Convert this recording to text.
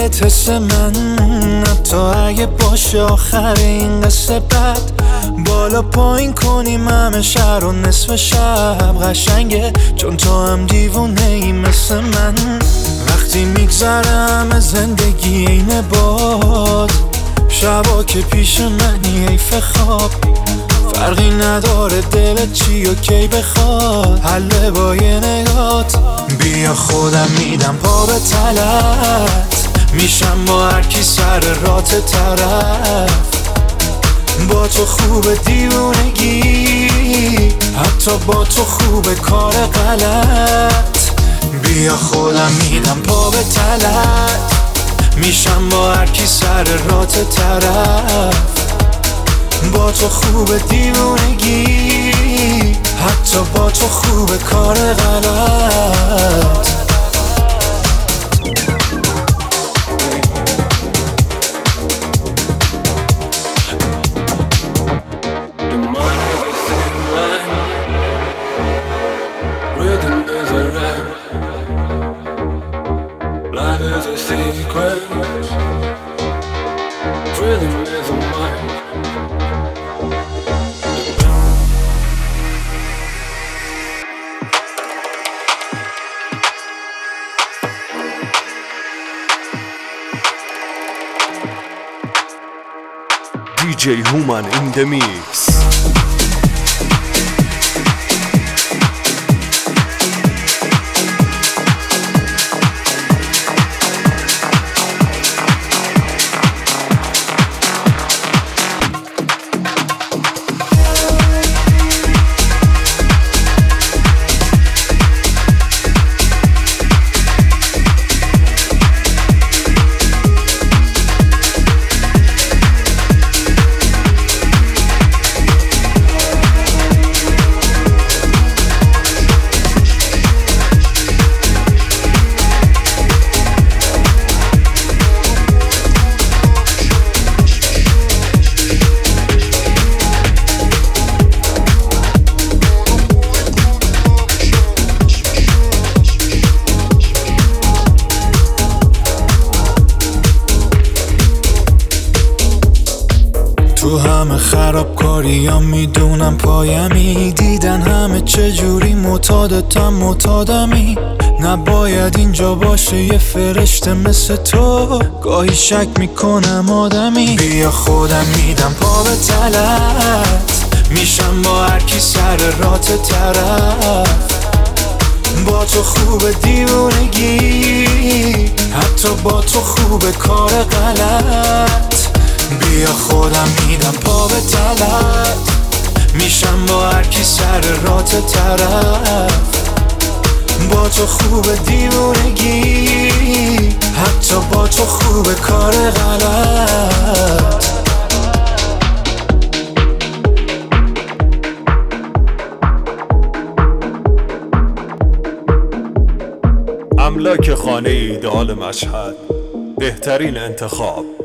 دلت حس من، حتی اگه باشه آخر این قصه بد. بالا پایین کنیم همه شهر و نصف شب قشنگه، چون تو هم دیوونه ای مثل من. وقتی میگذرم زندگی اینه باد، شبا که پیش منی حیف خواب. فرقی نداره دلت چی و کی بخواد، حله با یه نگات. بیا خودم میدم پا به تلت، میشم با هر کی سر رات طرف. با تو خوبه دیوونگی، حتی با تو خوبه کار غلط. بیا خودم میدم پا به تلت، میشم با هر کی سر رات طرف. با تو خوبه دیوونگی، حتی با تو خوبه کار غلط. DJ Human in the mix. تو همه خرابکاریام میدونم پایمی، دیدن همه چجوری معتادمی. نباید اینجا باشه یه فرشته مثل تو، گاهی شک میکنم آدمی. بیا خودم میدم پا به تلت، میشم با هر کی سر رات طرف. با تو خوبه دیوونگی، حتی با تو خوبه کار غلط. بیا خودم میدم پا به تلت، میشم با هر کی سر رات طرف. با تو خوبه دیوونگی، حتی با تو خوبه کار غلط. املاک خانه ایدئال مشهد، بهترین انتخاب.